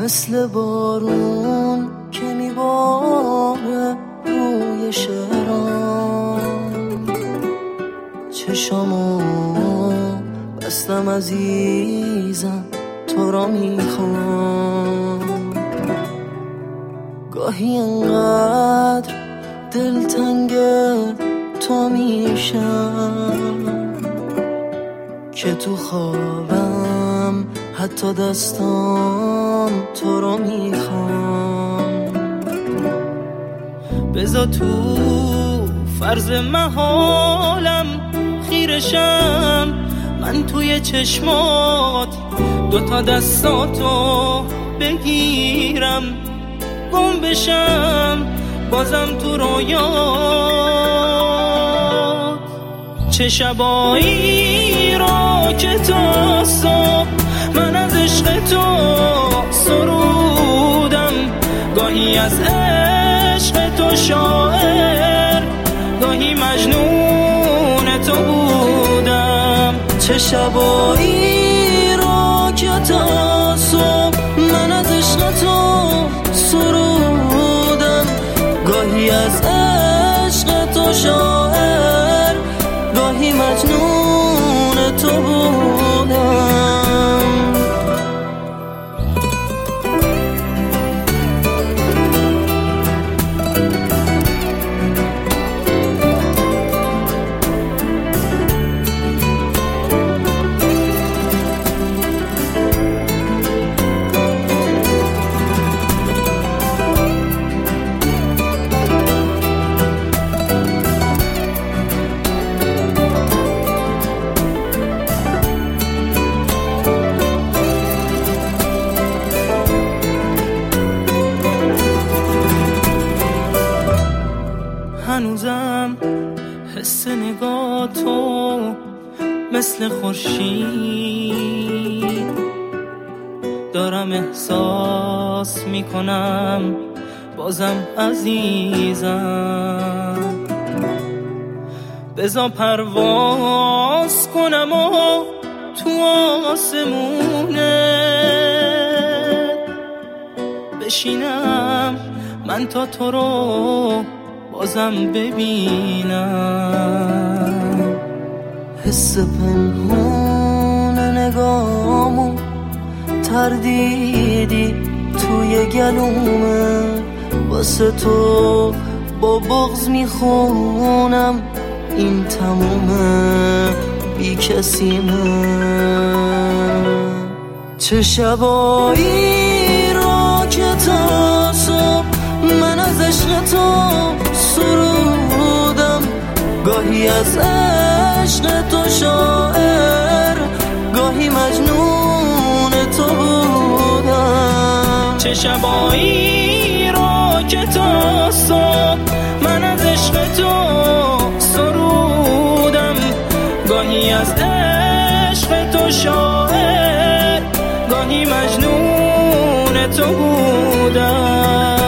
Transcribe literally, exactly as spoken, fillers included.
مثل بارون که میباره روی شهرام. چشامو بستم عزیزم تو را میخوام. گاهی انقدر دلتنگ تو میشم که تو خوابم حتی دستام تو رو میخوام. بذار تو فرض محالم خیرشم، من توی چشمات دوتا دستاتو بگیرم، گم بشم بازم تو رویات. چه شبایی را که تا صبح من از عشق تو سرودم، گاهی از عشق تو شاعر، گاهی مجنون تو بودم. چه شبایی را که تا صبح من از عشق تو سرودم، گاهی از عشق تو شاعر، گاهی مجنون تو بودم. هنوزم حس نگاه تو مثل خورشید دارم، احساس میکنم بازم عزیزم. بذار پرواز کنم و تو آسمونه بشینم من تا تو رو بازم ببینم. حس پنهون نگامو تردیدی توی گلومه، واسه تو با بغض میخونم این تمومه بی کسیمه. چه شبایی را که تا صبح من از عشق تو سرودم، گاهی از عشق تو شاعر، گاهی مجنون تو بودم. چه شبایی را که تا صبح من از عشق تو سرودم، گاهی از عشق تو شاعر، گاهی مجنون تو بودم.